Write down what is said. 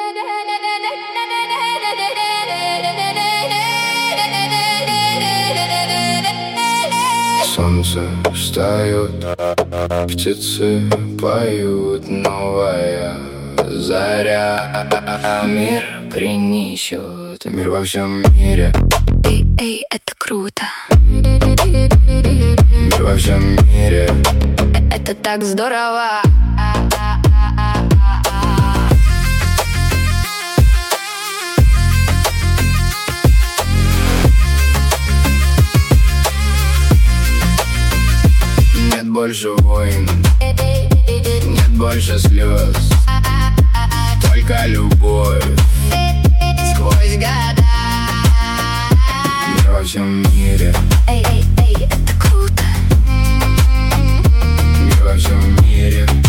Солнце встает, птицы поют, новая заря. Мир принесет, мир во всем мире. Эй, это круто. Мир во всем мире. Это так здорово. Нет больше войн, нет больше слез, только любовь Сквозь года. мир во всем мире. Эй, это круто. Мир во всем мире.